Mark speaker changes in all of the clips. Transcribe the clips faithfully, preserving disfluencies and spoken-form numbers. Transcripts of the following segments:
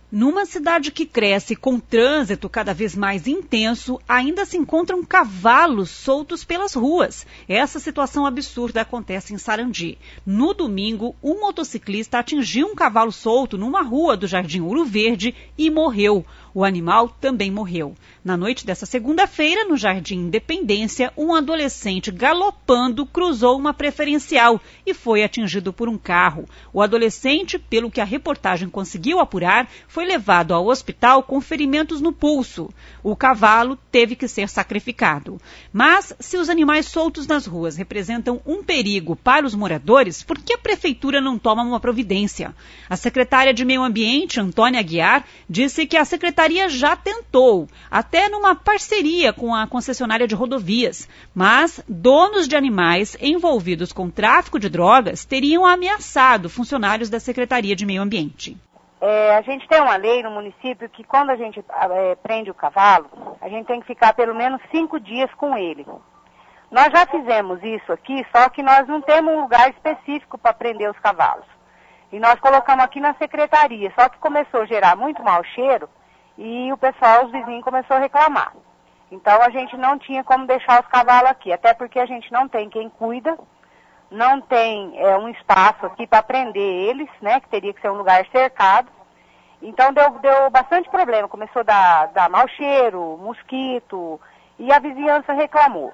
Speaker 1: Numa cidade que cresce com trânsito cada vez mais intenso, ainda se encontram cavalos soltos pelas ruas. Essa situação absurda acontece em Sarandi. No domingo, um motociclista atingiu um cavalo solto numa rua do Jardim Ouro Verde e morreu. O animal também morreu. Na noite dessa segunda-feira, no Jardim Independência, um adolescente galopando cruzou uma preferencial e foi atingido por um carro. O adolescente, pelo que a reportagem conseguiu apurar, foi levado ao hospital com ferimentos no pulso. O cavalo teve que ser sacrificado. Mas, se os animais soltos nas ruas representam um perigo para os moradores, por que a prefeitura não toma uma providência? A secretária de Meio Ambiente, Antônia Aguiar, disse que a secretaria já tentou, até numa parceria com a concessionária de rodovias, mas donos de animais envolvidos com tráfico de drogas teriam ameaçado funcionários da Secretaria de Meio Ambiente.
Speaker 2: É, a gente tem uma lei no município que quando a gente é, prende o cavalo, a gente tem que ficar pelo menos cinco dias com ele. Nós já fizemos isso aqui, só que nós não temos um lugar específico para prender os cavalos. E nós colocamos aqui na secretaria, só que começou a gerar muito mau cheiro e o pessoal, os vizinhos, começou a reclamar. Então a gente não tinha como deixar os cavalos aqui, até porque a gente não tem quem cuida, não tem é, um espaço aqui para prender eles, né, que teria que ser um lugar cercado. Então deu, deu bastante problema, começou a dar, dar mau cheiro, mosquito, e a vizinhança reclamou.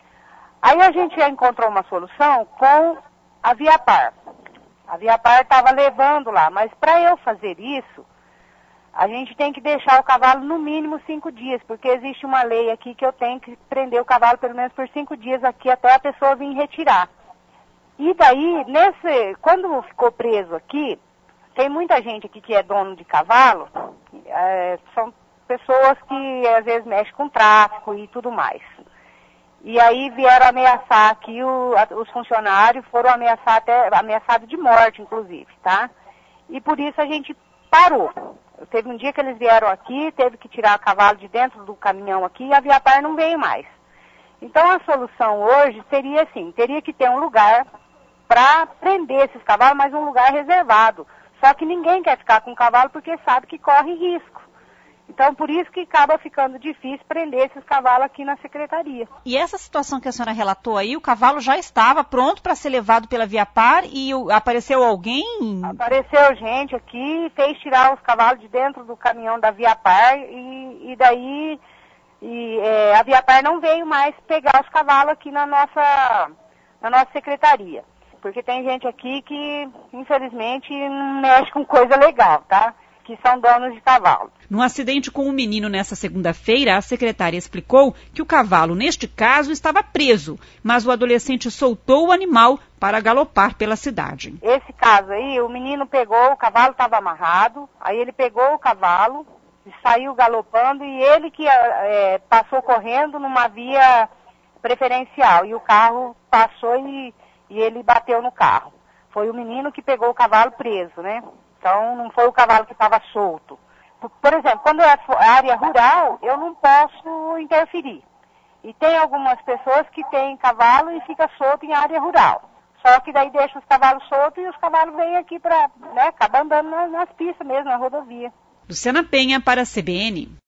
Speaker 2: Aí a gente já encontrou uma solução com a Viapar. A Viapar estava levando lá, mas para eu fazer isso, a gente tem que deixar o cavalo no mínimo cinco dias, porque existe uma lei aqui que eu tenho que prender o cavalo pelo menos por cinco dias aqui até a pessoa vir retirar. E daí, nesse, quando ficou preso aqui, tem muita gente aqui que é dono de cavalo, é, são pessoas que às vezes mexem com tráfico e tudo mais. E aí vieram ameaçar aqui, o, os funcionários foram ameaçar até, ameaçados de morte, inclusive, tá? E por isso a gente parou. Teve um dia que eles vieram aqui, teve que tirar o cavalo de dentro do caminhão aqui e a Viapar não veio mais. Então a solução hoje seria assim, teria que ter um lugar para prender esses cavalos, mas um lugar reservado. Só que ninguém quer ficar com o cavalo porque sabe que corre risco. Então, por isso que acaba ficando difícil prender esses cavalos aqui na secretaria.
Speaker 1: E essa situação que a senhora relatou aí, o cavalo já estava pronto para ser levado pela Viapar e o, apareceu alguém?
Speaker 2: Apareceu gente aqui, fez tirar os cavalos de dentro do caminhão da Viapar e, e daí e, é, a Viapar não veio mais pegar os cavalos aqui na nossa, na nossa secretaria. Porque tem gente aqui que, infelizmente, não mexe com coisa legal, tá? Que são donos de cavalo.
Speaker 1: No acidente com o menino nessa segunda-feira, a secretária explicou que o cavalo, neste caso, estava preso, mas o adolescente soltou o animal para galopar pela cidade.
Speaker 2: Esse caso aí, o menino pegou, o cavalo estava amarrado, aí ele pegou o cavalo, saiu galopando e ele que é, passou correndo numa via preferencial e o carro passou e, e ele bateu no carro. Foi o menino que pegou o cavalo preso, né? Então, não foi o cavalo que estava solto. Por exemplo, quando é área rural, eu não posso interferir. E tem algumas pessoas que têm cavalo e fica solto em área rural. Só que daí deixa os cavalos soltos e os cavalos vêm aqui para, né, acabam andando nas, nas pistas mesmo, na rodovia.
Speaker 1: Luciana Penha para a C B N.